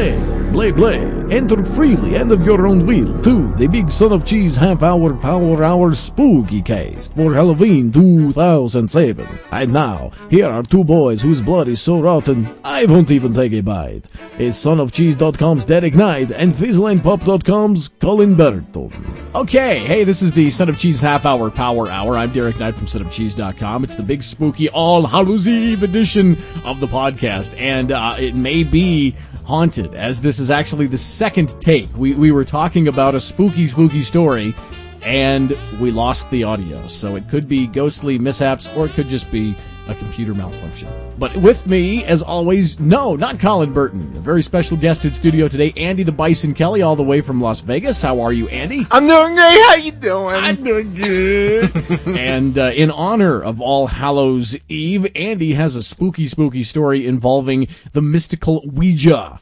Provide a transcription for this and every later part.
Blay. Enter freely and of your own will to the Big Son of Cheese half-hour power hour spooky cast for Halloween 2007. And now, here are two boys whose blood is so rotten, I won't even take a bite. It's sonofcheese.com's Derek Knight and fizzlandpop.com's Colin Burton. Okay, hey, this is the Son of Cheese half-hour power hour. I'm Derek Knight from sonofcheese.com. It's the big spooky All Hallows Eve edition of the podcast, and it may be haunted, as this is actually the second take. We were talking about a spooky story, and we lost the audio. So it could be ghostly mishaps, or it could just be a computer malfunction. But with me, as always, no, not Colin Burton. A very special guest in studio today, Andy the Bison Kelly, all the way from Las Vegas. How are you, Andy? I'm doing great. How you doing? I'm doing good. And in honor of All Hallows Eve, Andy has a spooky story involving the mystical Ouija.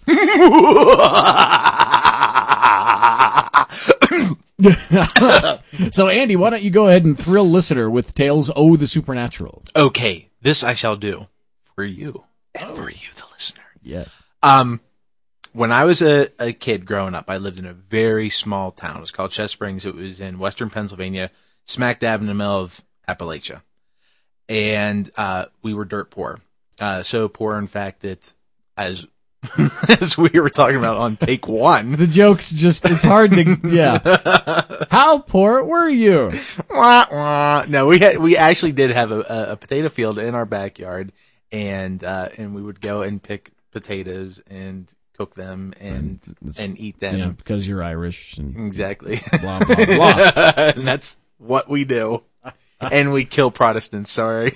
So, Andy, why don't you go ahead and thrill listener with Tales O the Supernatural? Okay, this I shall do for you and for you, the listener. Yes. When I was a kid growing up, I lived in a very small town. It was called Chest Springs. It was in western Pennsylvania, smack dab in the middle of Appalachia. And we were dirt poor. So poor, in fact, that as we were talking about on take one. The joke's just, it's hard to, yeah. How poor were you? Wah, wah. No, we actually did have a potato field in our backyard, and we would go and pick potatoes and cook them and eat them. Yeah, because you're Irish. And exactly. Blah, blah, blah. And that's what we do. And we kill Protestants, sorry.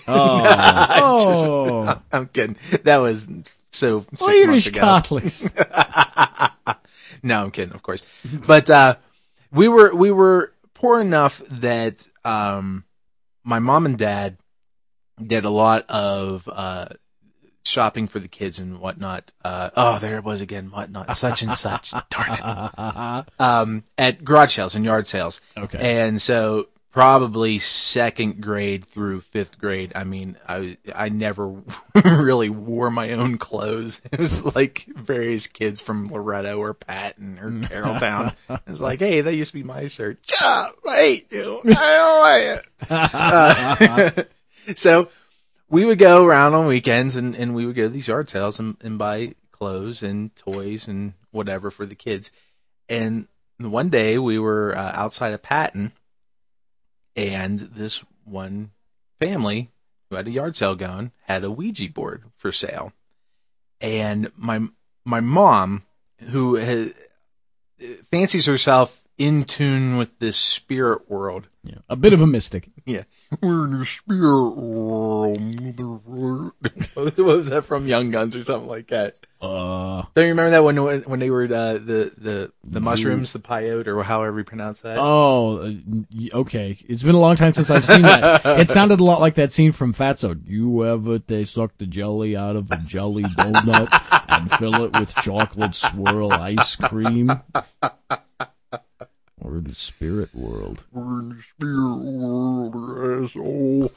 Oh. I'm kidding. That was so 6 months Irish ago. Catholics. No, I'm kidding, of course. But we were poor enough that my mom and dad did a lot of shopping for the kids and whatnot. There it was again, whatnot, such and such. Darn it. At garage sales and yard sales. Okay. And so probably second grade through fifth grade, I mean, I never really wore my own clothes. It was like various kids from Loretto or Patton or Carrolltown. It was like, hey, that used to be my shirt. Shut up! I hate you! I don't like it! So we would go around on weekends and we would go to these yard sales and buy clothes and toys and whatever for the kids. And one day we were outside of Patton, and this one family who had a yard sale going had a Ouija board for sale. And my mom, who fancies herself in tune with this spirit world. Yeah, a bit of a mystic. Yeah. We're in the spirit world. What was that from Young Guns or something like that? Don't you remember that when they were the mushrooms, the peyote, or however you pronounce that? Oh, okay. It's been a long time since I've seen that. It sounded a lot like that scene from Fatso. You ever they suck the jelly out of a jelly donut and fill it with chocolate swirl ice cream? We're in the spirit world. We're in the spirit world,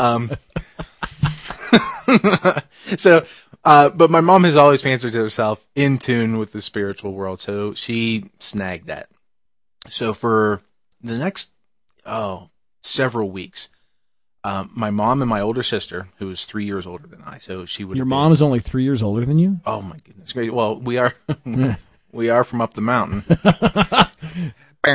asshole. So, but my mom has always fancied herself in tune with the spiritual world, so she snagged that. So for the next, several weeks, my mom and my older sister, who was 3 years older than I, so she would. Your mom is only 3 years older than you? Oh my goodness! Well, we are from up the mountain. But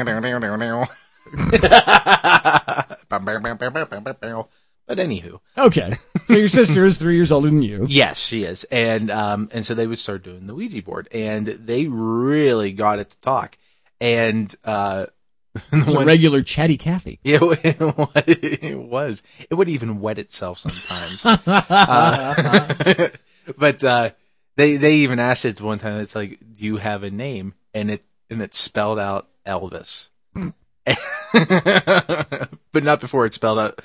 anywho. Okay. So your sister is 3 years older than you. Yes, she is. And so they would start doing the Ouija board, and they really got it to talk. And a regular chatty Cathy. Yeah, it was. It would even wet itself sometimes. But they even asked it one time. It's like, do you have a name? And it spelled out Elvis. But not before it spelled out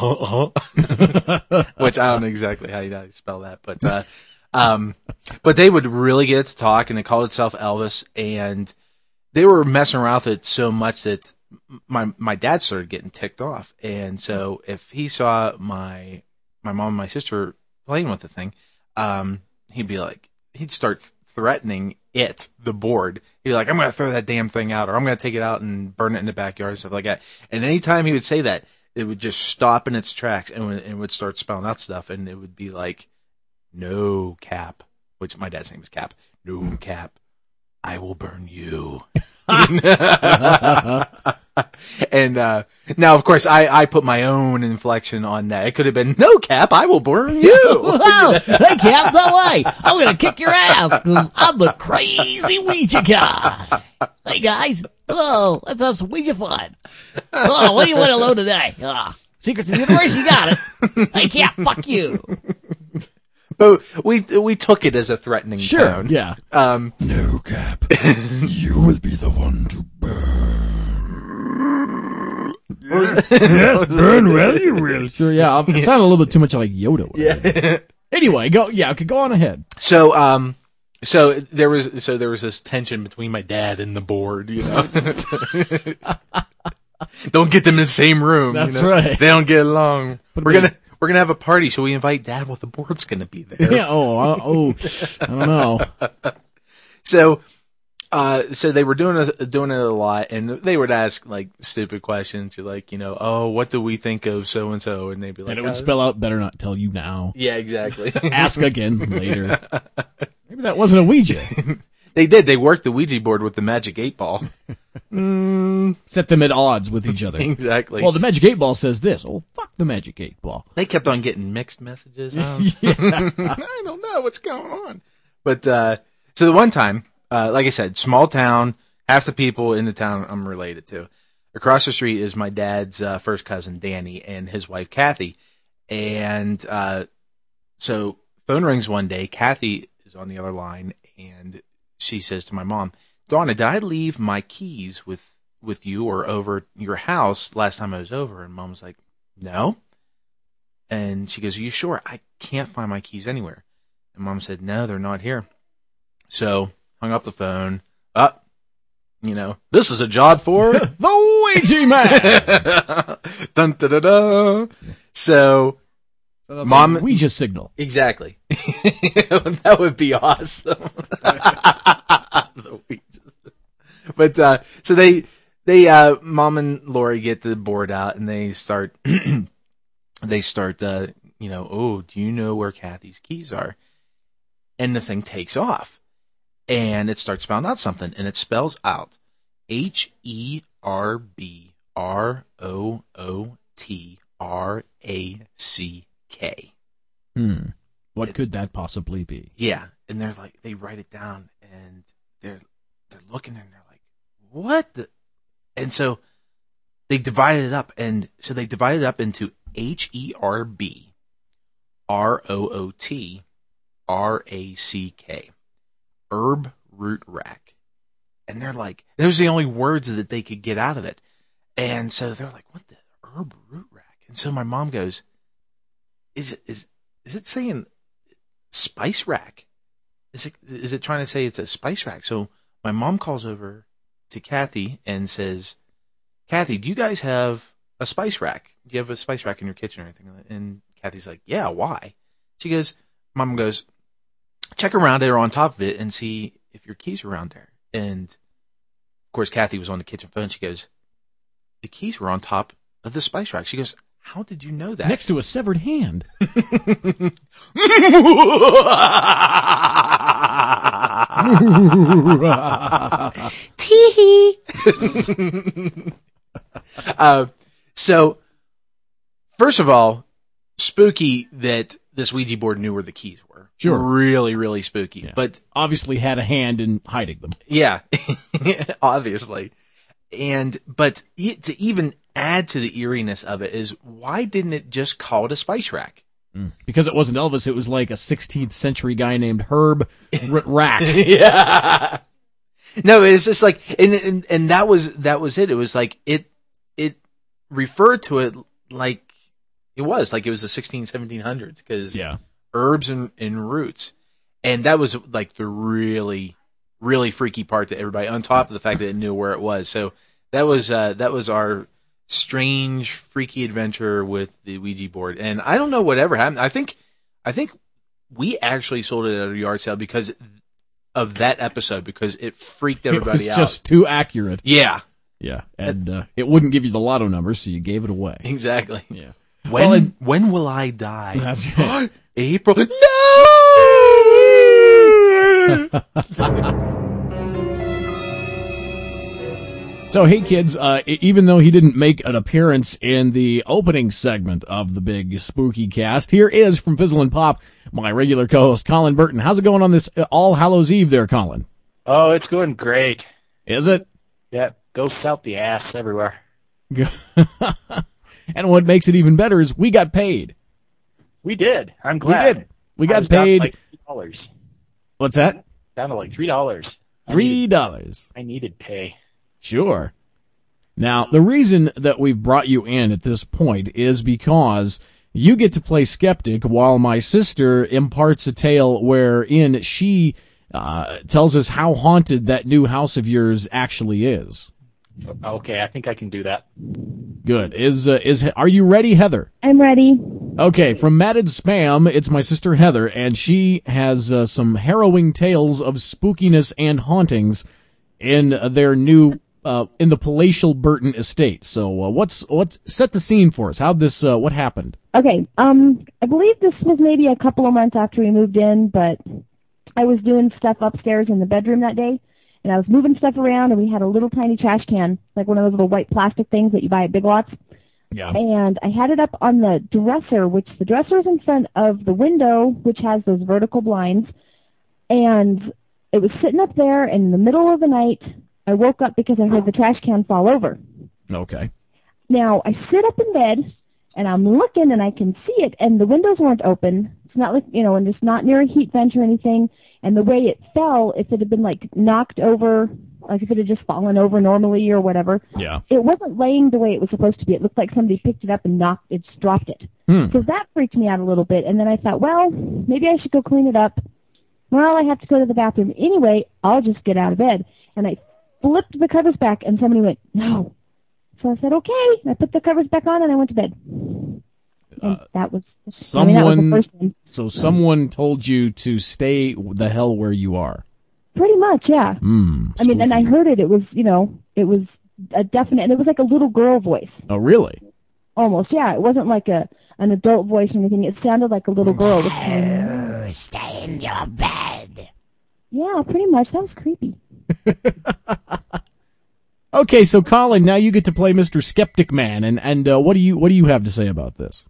which I don't know exactly how you spell that, but they would really get it to talk, and it called itself Elvis, and they were messing around with it so much that my dad started getting ticked off. And so if he saw my mom and my sister playing with the thing, he'd start threatening the board. He'd be like, I'm going to throw that damn thing out, or I'm going to take it out and burn it in the backyard and stuff like that. And anytime he would say that, it would just stop in its tracks and would start spelling out stuff, and it would be like, no, Cap, which my dad's name was Cap. No, Cap, I will burn you. And now, of course, I put my own inflection on that. It could have been, no, Cap, I will burn you. Wow. Hey, Cap, no way. I'm going to kick your ass because I'm the crazy Ouija guy. Hey, guys. Hello. Let's have some Ouija fun. Oh, what do you want to load today? Secrets of the Universe, you got it. Hey, Cap, fuck you. But we took it as a threatening tone. Yeah. No, Cap. You will be the one to burn. Yes, burn well, you will. Sure, yeah. It sounded a little bit too much like Yoda. Yeah. Anyway, go on ahead. So there was this tension between my dad and the board, you know. Don't get them in the same room. That's you know? right. They don't get along. But We're gonna have a party, so we invite Dad. Well, the board's gonna be there. Yeah. I don't know. So they were doing it a lot, and they would ask like stupid questions, like, you know, oh, what do we think of so and so, and they'd be like, And it would spell out, better not tell you now. yeah, exactly. Ask again later. Maybe that wasn't a Ouija. They did. They worked the Ouija board with the Magic 8-Ball. Set them at odds with each other. Exactly. Well, the Magic 8-Ball says this. Oh, fuck the Magic 8-Ball. They kept on getting mixed messages. Yeah. I don't know what's going on. But so the one time, like I said, small town, half the people in the town I'm related to. Across the street is my dad's first cousin, Danny, and his wife, Kathy. And so phone rings one day. Kathy is on the other line, and she says to my mom, Donna, did I leave my keys with you or over your house last time I was over? And Mom's like, no. And she goes, are you sure? I can't find my keys anywhere. And Mom said, no, they're not here. So hung up the phone. You know, this is a job for the Ouija man. Dun, da, da, da. So Mom, Ouija signal. Exactly. That would be awesome. The Ouija. But so they Mom and Lori get the board out, and they start you know, oh, do you know where Kathy's keys are? And the thing takes off, and it starts spelling out something, and it spells out HERBROOTRACK. What could that possibly be? Yeah, and they're like, they write it down, and they're looking, and they're like, what the? And so they divided it up, and so they divided it up into HERBROOTRACK, herb root rack. And they're like, those are the only words that they could get out of it. And so they're like, what the herb root rack? And so my mom goes, is it saying spice rack? Is it trying to say it's a spice rack? So my mom calls over to Kathy and says, Kathy, do you guys have a spice rack? Do you have a spice rack in your kitchen or anything? And Kathy's like, yeah, why? She goes, Mom goes, check around it or on top of it and see if your keys are around there. And of course, Kathy was on the kitchen phone. She goes, the keys were on top of the spice rack. She goes, how did you know that? Next to a severed hand. Tee. So, first of all, spooky that this Ouija board knew where the keys were. Sure. Really, really spooky. Yeah. But obviously had a hand in hiding them. yeah, obviously. But to even add to the eeriness of it is, why didn't it just call it a spice rack? Because it wasn't Elvis, it was like a 16th century guy named Herb Rack. Yeah. No, it's just like, and that was it. It was like it referred to it like it was the 1700s, because herbs and roots, and that was like the really, really freaky part to everybody. On top of the fact that it knew where it was, so that was our strange, freaky adventure with the Ouija board. And I don't know whatever happened. I think we actually sold it at a yard sale because of that episode because it freaked everybody out. It was just too accurate. Yeah, Yeah, and it wouldn't give you the lotto number, so you gave it away. exactly. Yeah. When will I die? That's right. April. No! So, hey kids, even though he didn't make an appearance in the opening segment of the big spooky cast, here is from Fizzle and Pop, my regular co-host, Colin Burton. How's it going on this All Hallows Eve there, Colin? Oh, it's going great. Is it? Yeah, ghosts out the ass everywhere. And what makes it even better is we got paid. We did. I'm glad. We did. We got I was down paid. to like $3. What's that? Down to like $3. $3. I needed pay. Sure. Now, the reason that we've brought you in at this point is because you get to play skeptic while my sister imparts a tale wherein she tells us how haunted that new house of yours actually is. Okay, I think I can do that. Good. Are you ready, Heather? I'm ready. Okay, from Matted Spam, it's my sister Heather, and she has some harrowing tales of spookiness and hauntings in their new in the palatial Burton estate. So, what's set the scene for us? What happened? Okay, I believe this was maybe a couple of months after we moved in, but I was doing stuff upstairs in the bedroom that day, and I was moving stuff around, and we had a little tiny trash can, like one of those little white plastic things that you buy at Big Lots. Yeah. And I had it up on the dresser, which the dresser is in front of the window, which has those vertical blinds, and it was sitting up there, and in the middle of the night, I woke up because I heard the trash can fall over. Okay. Now, I sit up in bed, and I'm looking, and I can see it, and the windows weren't open. It's not like, and it's not near a heat vent or anything. And the way it fell, if it had been, like, knocked over, like if it had just fallen over normally or whatever, Yeah. it wasn't laying the way it was supposed to be. It looked like somebody picked it up and just dropped it. So that freaked me out a little bit. And then I thought, well, maybe I should go clean it up. Well, I have to go to the bathroom. Anyway, I'll just get out of bed. And I flipped the covers back, and somebody went, no. So I said, okay. I put the covers back on, and I went to bed. And that was that was the first one. So someone told you to stay the hell where you are. Pretty much, yeah. I mean, and I heard it. It was, it was a definite, and it was like a little girl voice. Oh, really? Almost, yeah. It wasn't like an adult voice or anything. It sounded like a little girl. Stay in your bed. Yeah, pretty much. That was creepy. Okay, so Colin, now you get to play Mr. Skeptic Man, and what do you have to say about this?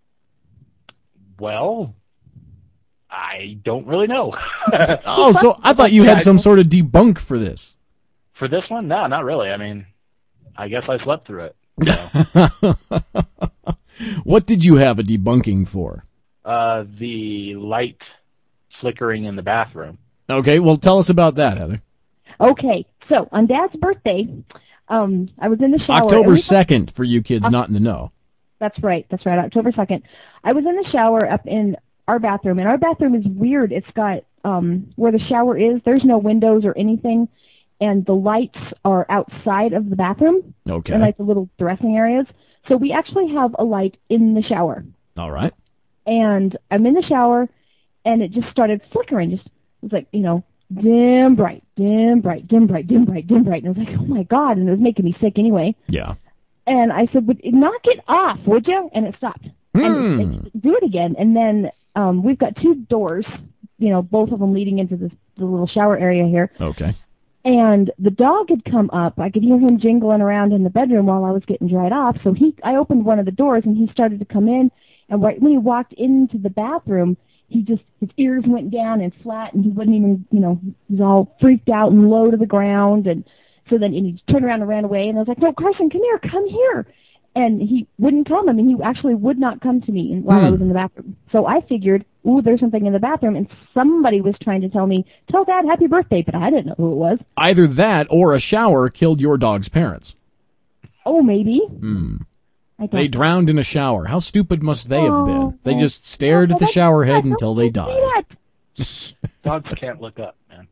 Well, I don't really know. Oh, so I thought you had some sort of debunk for this. For this one? No, not really. I mean, I guess I slept through it. So. What did you have a debunking for? The light flickering in the bathroom. Okay, well, tell us about that, Heather. Okay, so on Dad's birthday, I was in the shower. October 2nd, for you kids not in the know. That's right, October 2nd. I was in the shower up in our bathroom, and our bathroom is weird. It's got, where the shower is, there's no windows or anything, and the lights are outside of the bathroom. Okay. And like the little dressing areas. So we actually have a light in the shower. All right. And I'm in the shower, and it just started flickering. It was like, dim, bright, dim, bright, dim, bright, dim, bright, dim, bright. And I was like, oh, my God. And it was making me sick anyway. Yeah. And I said, knock it off, would you? And it stopped. And do it again. And then we've got two doors, both of them leading into the little shower area here. Okay. And the dog had come up. I could hear him jingling around in the bedroom while I was getting dried off. So I opened one of the doors, and he started to come in. And right when he walked into the bathroom, his ears went down and flat, and he wouldn't even, he was all freaked out and low to the ground. And so then he turned around and ran away. And I was like, no, Carson, come here. And he wouldn't come. I mean, he actually would not come to me while I was in the bathroom. So I figured, there's something in the bathroom, and somebody was trying to tell Dad happy birthday, but I didn't know who it was. Either that or a shower killed your dog's parents. Oh, maybe. They drowned in a shower. How stupid must they have been? They just stared at the shower head until they died. Dogs can't look up, man.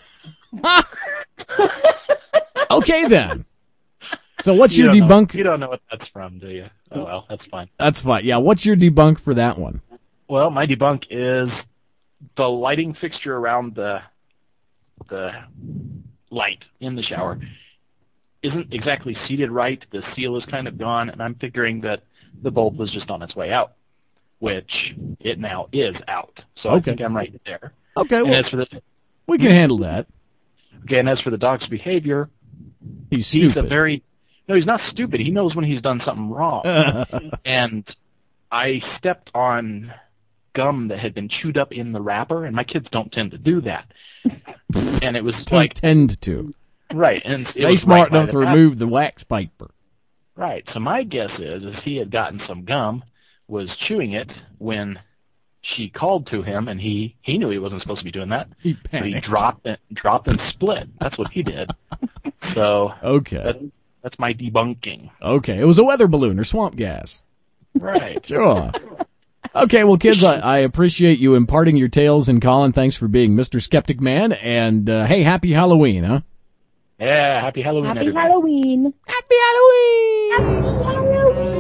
Okay, then. So what's your You debunk? You don't know what that's from, do you? Oh, well, that's fine. That's fine. Yeah, what's your debunk for that one? Well, my debunk is the lighting fixture around the the light in the shower isn't exactly seated right. The seal is kind of gone, and I'm figuring that the bulb was just on its way out, which it now is out. So I think I'm right there. Okay, and well, as for the, we can handle that. Okay, and as for the dog's behavior, he's stupid. No, he's not stupid. He knows when he's done something wrong. And I stepped on gum that had been chewed up in the wrapper, and my kids don't tend to do that. And it was tend to. Right, and they smart enough to remove the wax paper. Right, so my guess is he had gotten some gum, was chewing it when she called to him, and he knew he wasn't supposed to be doing that. He panicked. So he dropped and split. That's what he did. So that's my debunking. Okay, it was a weather balloon or swamp gas. Right. Sure. Okay, well, kids, I appreciate you imparting your tales, and Colin, thanks for being Mr. Skeptic Man, and hey, happy Halloween, huh? Yeah, happy Halloween, Happy everybody. Halloween. Happy Halloween! Happy Halloween!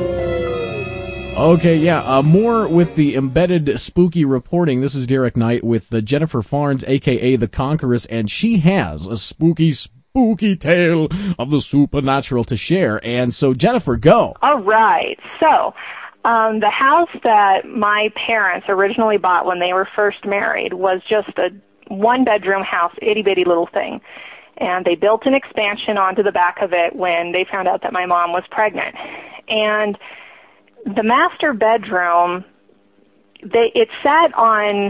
Okay, yeah, more with the embedded spooky reporting. This is Derek Knight with Jennifer Farnes, a.k.a. The Conqueress, and she has a spooky tale of the supernatural to share. And so, Jennifer, go. All right. So, the house that my parents originally bought when they were first married was just a one-bedroom house, itty-bitty little thing. And they built an expansion onto the back of it when they found out that my mom was pregnant. And the master bedroom, it sat on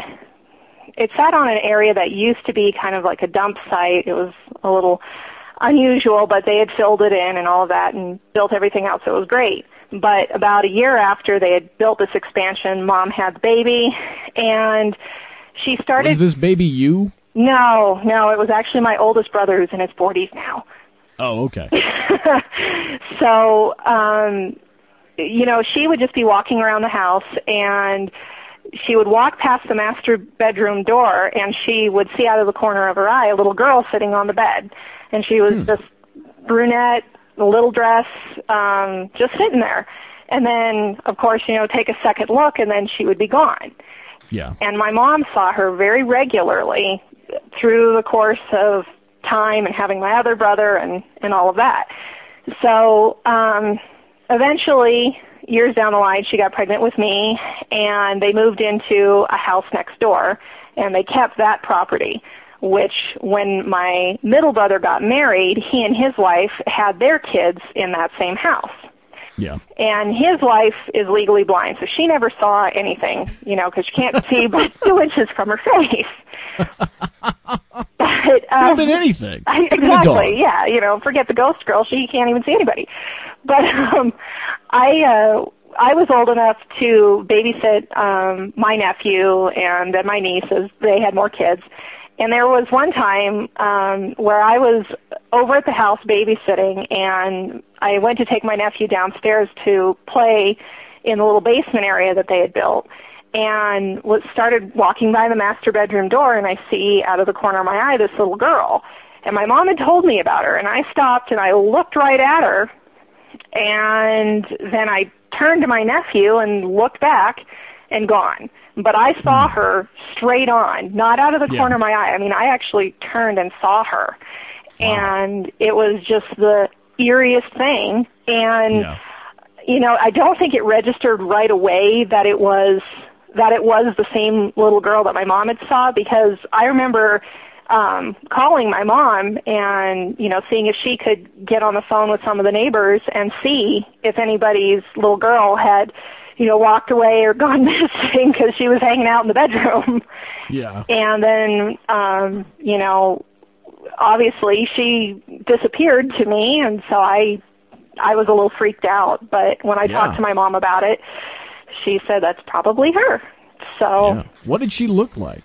an area that used to be kind of like a dump site. It was a little unusual, but they had filled it in and all of that and built everything else. So it was great. But about a year after they had built this expansion, Mom had the baby, and she started... Was this baby you? No, it was actually my oldest brother who's in his 40s now. Oh, okay. So, she would just be walking around the house, and she would walk past the master bedroom door, and she would see out of the corner of her eye a little girl sitting on the bed. And she was just brunette, a little dress, just sitting there. And then, of course, take a second look, and then she would be gone. Yeah. And my mom saw her very regularly through the course of time and having my other brother and all of that. So eventually, years down the line, she got pregnant with me, and they moved into a house next door, and they kept that property, which when my middle brother got married, he and his wife had their kids in that same house. Yeah. And his wife is legally blind, so she never saw anything, because she can't see but 2 inches from her face. But, could have been anything. Exactly, yeah. Forget the ghost girl. She can't even see anybody. But I was old enough to babysit my nephew and then my nieces. They had more kids. And there was one time where I was over at the house babysitting, and I went to take my nephew downstairs to play in the little basement area that they had built, and started walking by the master bedroom door, and I see out of the corner of my eye this little girl. And my mom had told me about her, and I stopped and I looked right at her, and then I turned to my nephew and looked back and gone. But I saw her straight on, not out of the corner of my eye. I mean, I actually turned and saw her. Wow. And it was just the eeriest thing. And, I don't think it registered right away that it was the same little girl that my mom had saw, because I remember calling my mom and, seeing if she could get on the phone with some of the neighbors and see if anybody's little girl had walked away or gone missing, because she was hanging out in the bedroom. Yeah. And then, obviously she disappeared to me, and so I was a little freaked out. But when I talked to my mom about it, she said that's probably her. So. Yeah. What did she look like?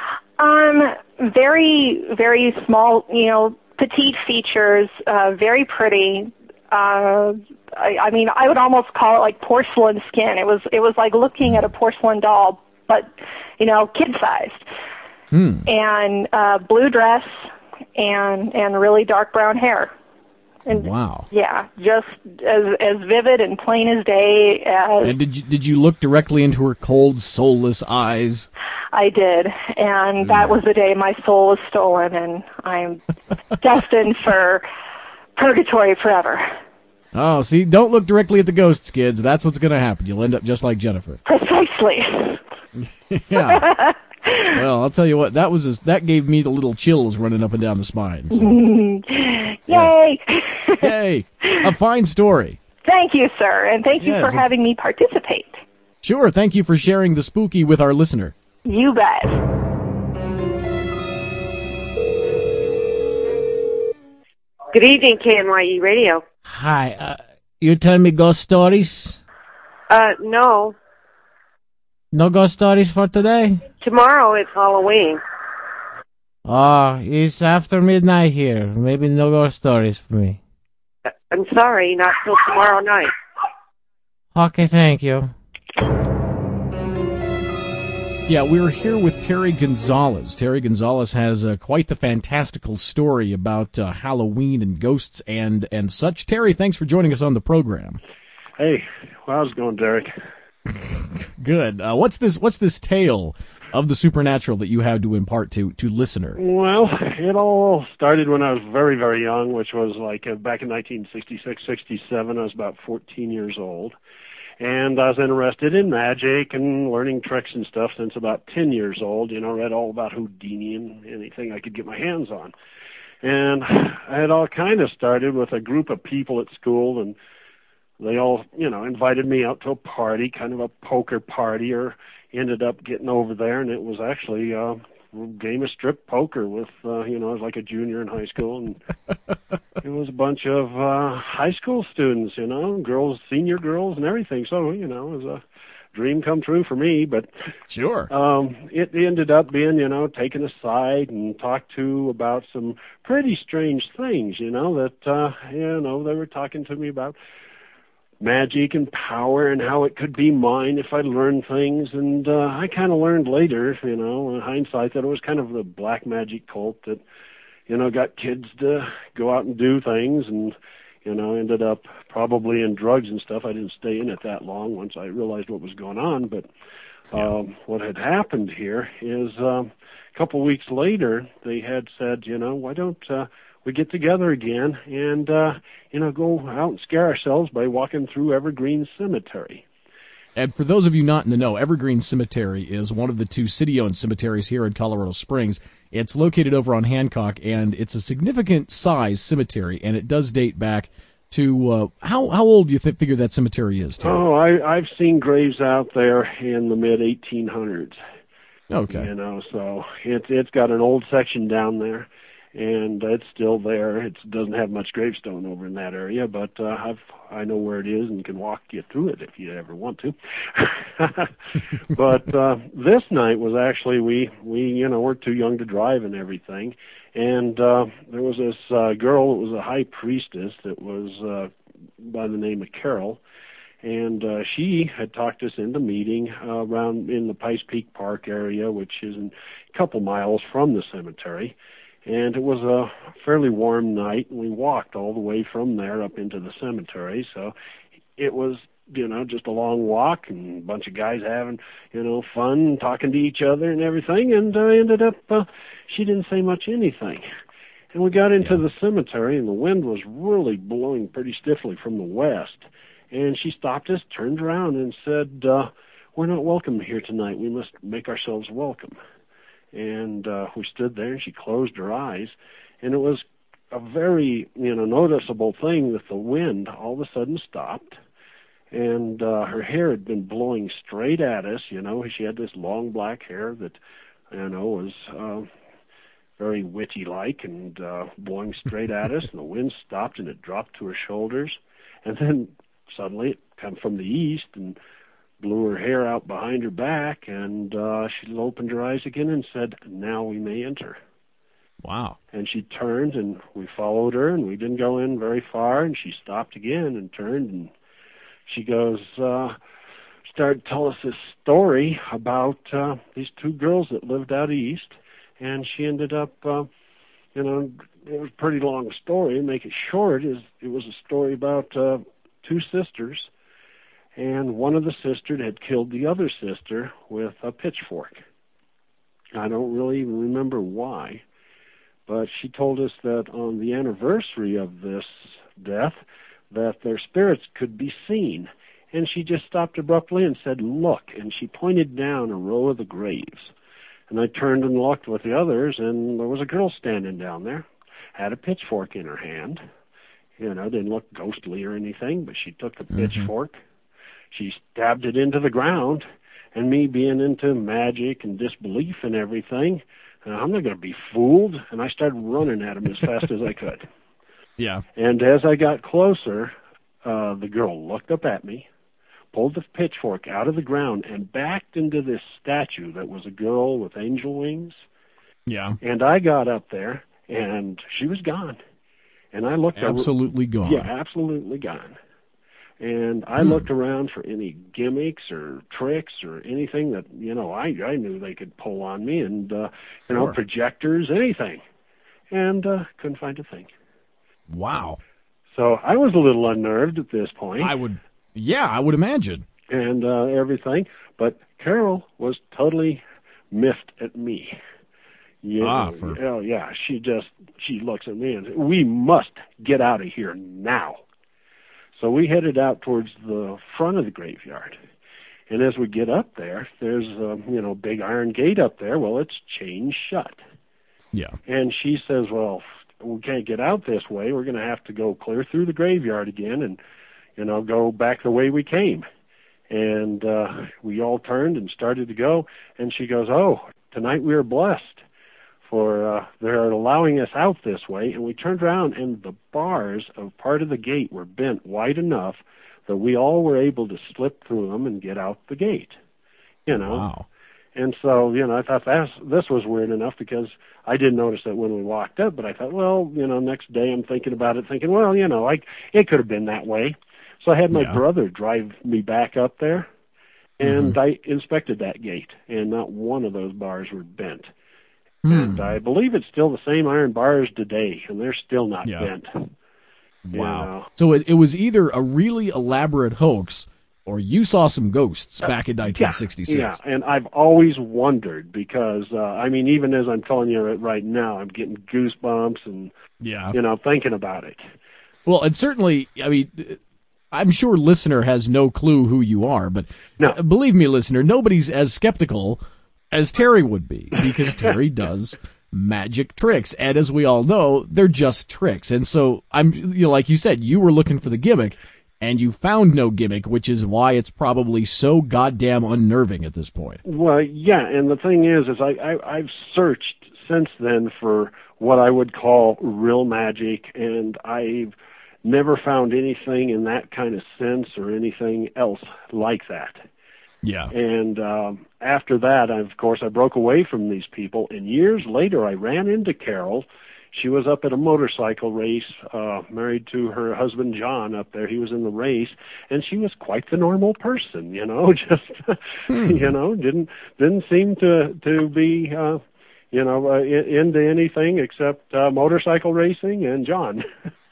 Very, very small, petite features, very pretty. I mean, I would almost call it like porcelain skin. It was like looking at a porcelain doll, but kid-sized. And blue dress and really dark brown hair. And Wow. yeah, just as vivid and plain as day as And did you look directly into her cold, soulless eyes? I did. And that was the day my soul was stolen, and I'm destined for purgatory forever. Oh, see, don't look directly at the ghosts, kids. That's what's going to happen. You'll end up just like Jennifer. Precisely. Yeah. Well, I'll tell you what, that gave me the little chills running up and down the spine. So. Yay! Yay! A fine story. Thank you, sir, and thank you for having me participate. Sure, thank you for sharing the spooky with our listener. You bet. Good evening, KNYE Radio. Hi, you telling me ghost stories? No. No ghost stories for today? Tomorrow is Halloween. Oh, it's after midnight here. Maybe no ghost stories for me. I'm sorry, not till tomorrow night. Okay, thank you. Yeah, we're here with Terry Gonzalez. Terry Gonzalez has quite the fantastical story about Halloween and ghosts and such. Terry, thanks for joining us on the program. Hey, how's it going, Derek? Good. What's this tale of the supernatural that you have to impart to listener? Well, it all started when I was very, very young, which was like back in 1966, 67. I was about 14 years old. And I was interested in magic and learning tricks and stuff since about 10 years old. You know, read all about Houdini and anything I could get my hands on. And I had all kind of started with a group of people at school, and they all, you know, invited me out to a party, kind of a poker party, or ended up getting over there, and it was actually a game of strip poker with, you know, I was like a junior in high school, and it was a bunch of high school students, you know, girls, senior girls and everything. So, you know, it was a dream come true for me. But sure, it ended up being, you know, taken aside and talked to about some pretty strange things, you know, that, you know, they were talking to me about magic and power and how it could be mine if I learned things. And I kind of learned later, you know, in hindsight, that it was kind of the black magic cult that, you know, got kids to go out and do things and, you know, ended up probably in drugs and stuff. I didn't stay in it that long once I realized what was going on. But what had happened here is a couple of weeks later, they had said, you know, why don't we get together again and, you know, go out and scare ourselves by walking through Evergreen Cemetery. And for those of you not in the know, Evergreen Cemetery is one of the two city-owned cemeteries here in Colorado Springs. It's located over on Hancock, and it's a significant size cemetery, and it does date back to how old do you figure that cemetery is, Terry? Oh, I've seen graves out there in the mid-1800s. Okay. You know, so it's got an old section down there, and it's still there. It doesn't have much gravestone over in that area, but I know where it is and can walk you through it if you ever want to. But this night was actually we you know, we're too young to drive and everything, and there was this girl that was a high priestess that was by the name of Carol, and she had talked us into meeting around in the Pikes Peak Park area, which is a couple miles from the cemetery. And it was a fairly warm night, and we walked all the way from there up into the cemetery. So it was, you know, just a long walk and a bunch of guys having, you know, fun, talking to each other and everything. And ended up, she didn't say much anything. And we got into the cemetery, and the wind was really blowing pretty stiffly from the west. And she stopped us, turned around, and said, we're not welcome here tonight. We must make ourselves welcome. And we stood there, and she closed her eyes, and it was a very, you know, noticeable thing that the wind all of a sudden stopped, and her hair had been blowing straight at us. You know, she had this long black hair that, you know, was very witchy-like and blowing straight at us, and the wind stopped, and it dropped to her shoulders, and then suddenly it came from the east and blew her hair out behind her back, and she opened her eyes again and said, now we may enter. Wow. And she turned, and we followed her, and we didn't go in very far, and she stopped again and turned, and she goes, started to tell us this story about these two girls that lived out east, and she ended up you know, it was a pretty long story. Make it short, it was a story about two sisters, and one of the sisters had killed the other sister with a pitchfork. I don't really even remember why, but she told us that on the anniversary of this death, that their spirits could be seen. And she just stopped abruptly and said, "Look," and she pointed down a row of the graves. And I turned and looked with the others, and there was a girl standing down there, had a pitchfork in her hand. You know, didn't look ghostly or anything, but she took the pitchfork, she stabbed it into the ground, and me being into magic and disbelief and everything, I'm not going to be fooled, and I started running at him as fast as I could. Yeah. And as I got closer, the girl looked up at me, pulled the pitchfork out of the ground, and backed into this statue that was a girl with angel wings. Yeah. And I got up there, and she was gone. And I looked absolutely gone. Yeah, absolutely gone. And I looked around for any gimmicks or tricks or anything that, you know, I knew they could pull on me, and you know, projectors, anything. And couldn't find a thing. Wow. So I was a little unnerved at this point. I would imagine. And everything. But Carol was totally miffed at me. Yeah, oh, yeah. She looks at me and says, "We must get out of here now." So we headed out towards the front of the graveyard. And as we get up there, there's a, you know, big iron gate up there. Well, it's chained shut. Yeah. And she says, "Well, we can't get out this way. We're going to have to go clear through the graveyard again and, you know, go back the way we came." And we all turned and started to go. And she goes, "Oh, tonight we are blessed, for they're allowing us out this way." And we turned around, and the bars of part of the gate were bent wide enough that we all were able to slip through them and get out the gate. You know. Wow. And so, you know, I thought this was weird enough, because I didn't notice that when we walked up, but I thought, well, you know, next day I'm thinking about it, thinking, well, you know, it could have been that way. So I had my brother drive me back up there, and I inspected that gate, and not one of those bars were bent. And I believe it's still the same iron bars today, and they're still not bent. Wow. You know? So it was either a really elaborate hoax, or you saw some ghosts back in 1966. Yeah, and I've always wondered, because, I mean, even as I'm telling you it right now, I'm getting goosebumps and, you know, thinking about it. Well, and certainly, I mean, I'm sure listener has no clue who you are, but believe me, listener, nobody's as skeptical as Terry would be, because Terry does magic tricks, and as we all know, they're just tricks. And so, like you said, you were looking for the gimmick, and you found no gimmick, which is why it's probably so goddamn unnerving at this point. Well, yeah, and the thing is I've searched since then for what I would call real magic, and I've never found anything in that kind of sense or anything else like that. Yeah. And after that, of course, I broke away from these people, and years later I ran into Carol. She was up at a motorcycle race, married to her husband John up there. He was in the race, and she was quite the normal person, you know, just, you know, didn't seem to be, you know, into anything except motorcycle racing and John.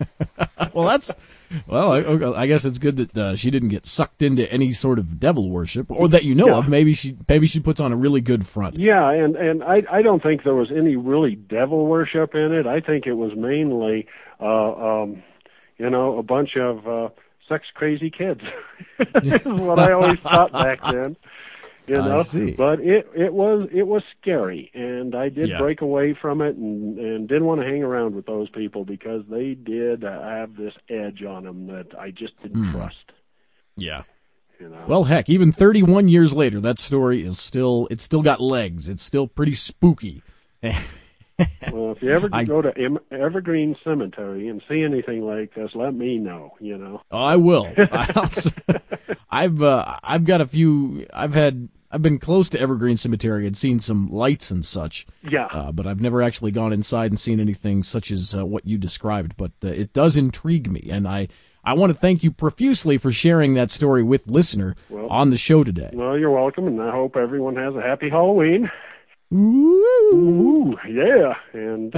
Well, I guess it's good that she didn't get sucked into any sort of devil worship, or that you know of. Maybe she puts on a really good front. Yeah, and I don't think there was any really devil worship in it. I think it was mainly, you know, a bunch of sex crazy kids. Is what I always thought back then. You know, I see. But it was scary, and I did break away from it, and didn't want to hang around with those people, because they did have this edge on them that I just didn't trust. Yeah. You know? Well, heck, even 31 years later, that story is still got legs. It's still pretty spooky. Well, if you ever go to Evergreen Cemetery and see anything like this, let me know, you know. Oh, I will. I've got a few. I've been close to Evergreen Cemetery and seen some lights and such. Yeah. But I've never actually gone inside and seen anything such as what you described. But it does intrigue me, and I want to thank you profusely for sharing that story with listener on the show today. Well, you're welcome, and I hope everyone has a happy Halloween. Ooh, yeah, and And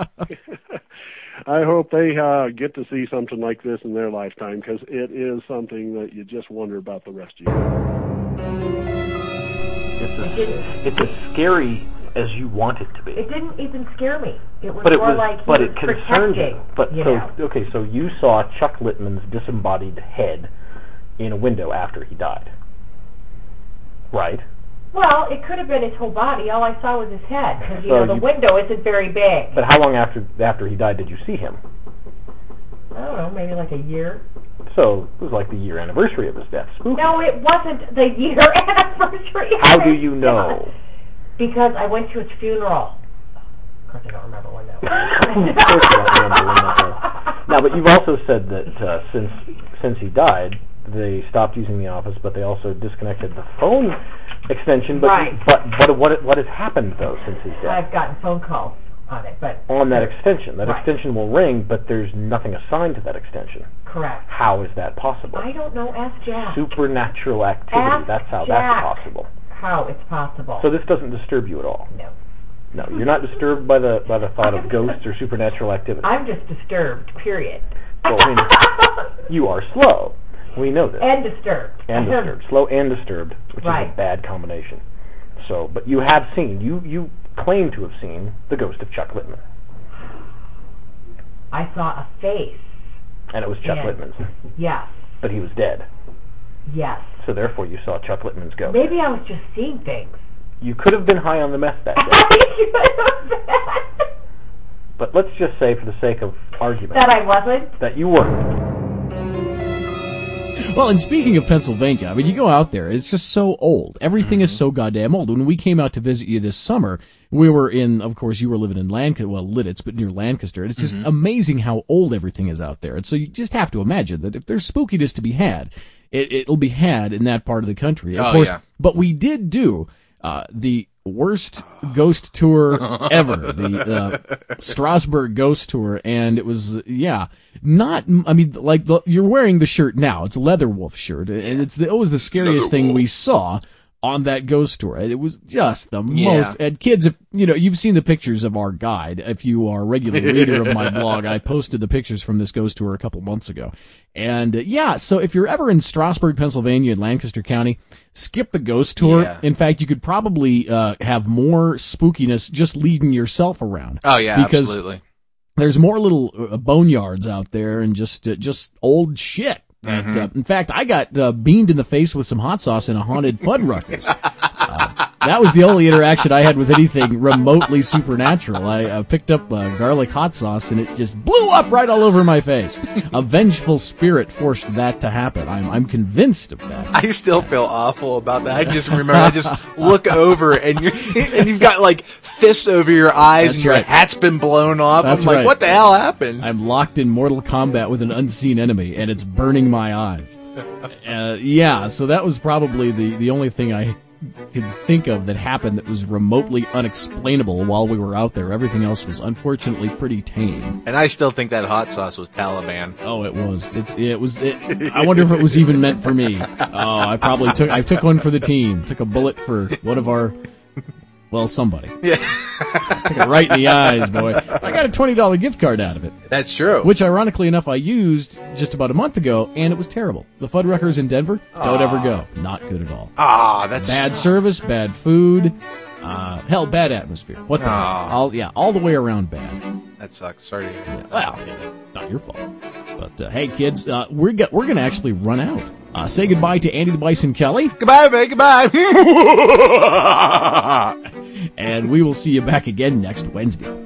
I hope they get to see something like this in their lifetime, because it is something that you just wonder about the rest of you. It's as scary as you want it to be. It didn't even scare me. It was like he but was it concerned you. protecting. So you saw Chuck Littman's disembodied head in a window after he died, right? Well, it could have been his whole body. All I saw was his head, because the window isn't very big. But how long after he died did you see him? I don't know, maybe like a year. So it was like the year anniversary of his death. Spooky. No, it wasn't the year anniversary. How do you know? Because I went to his funeral. Of course, I don't remember when that was. Of course you don't remember when that was. Now, but you've also said that since he died, they stopped using the office, but they also disconnected the phone extension. But right. But what has happened though since his death? I've gotten phone calls on it, but on that extension. That right. extension will ring, but there's nothing assigned to that extension. Correct. How is that possible? I don't know. Ask Jack. Supernatural activity. That's how that's possible. How it's possible. So this doesn't disturb you at all? No. No, you're not disturbed by the thought of ghosts or supernatural activity. I'm just disturbed, period. Well, I mean, you are slow. We know this. And disturbed. And disturbed. Slow and disturbed, which right. is a bad combination. So, but you have seen, you claim to have seen the ghost of Chuck Littman. I saw a face. And it was Chuck Littman's. Yes. But he was dead. Yes. So therefore you saw Chuck Littman's ghost. Maybe I was just seeing things. You could have been high on the meth that day. But let's just say, for the sake of argument, that I wasn't. That you weren't. Well, and speaking of Pennsylvania, I mean, you go out there, it's just so old. Everything is so goddamn old. When we came out to visit you this summer, we were in, of course, you were living in Lidditz, but near Lancaster. It's just amazing how old everything is out there. And so you just have to imagine that if there's spookiness to be had, it'll be had in that part of the country. Of course, yeah. But we did do the worst ghost tour ever, the Strasbourg ghost tour, and it was, you're wearing the shirt now. It's a Leatherwolf shirt, and it was the scariest thing we saw on that ghost tour. It was just the most, and kids, if you've seen the pictures of our guide. If you are a regular reader of my blog, I posted the pictures from this ghost tour a couple months ago. And so if you're ever in Strasbourg, Pennsylvania, in Lancaster County, skip the ghost tour. Yeah. In fact, you could probably have more spookiness just leading yourself around. Oh yeah, because absolutely. There's more little boneyards out there and just old shit. In fact, I got beamed in the face with some hot sauce in a haunted Fuddruckers. That was the only interaction I had with anything remotely supernatural. I picked up garlic hot sauce, and it just blew up right all over my face. A vengeful spirit forced that to happen. I'm convinced of that. I still feel awful about that. I just remember, I just look over, and you've got, like, fists over your eyes, That's and your right. hat's been blown off. That's I'm like, right. what the hell happened? I'm locked in mortal combat with an unseen enemy, and it's burning my eyes. So that was probably the only thing I could think of that happened that was remotely unexplainable while we were out there. Everything else was unfortunately pretty tame. And I still think that hot sauce was Taliban. Oh, it was. I wonder if it was even meant for me. Oh, I took one for the team. Took a bullet for one of our, somebody. Yeah. Took it right in the eyes, boy. I got a $20 gift card out of it. That's true. Which, ironically enough, I used just about a month ago, and it was terrible. The Fuddruckers in Denver, don't ever go. Not good at all. That's bad service, bad food, bad atmosphere. What the hell? All the way around bad. That sucks. Sorry to hear that. Well, not your fault. But hey, kids, we're gonna actually run out. Say goodbye to Andy the Bison Kelly. Goodbye, man. Goodbye. And we will see you back again next Wednesday.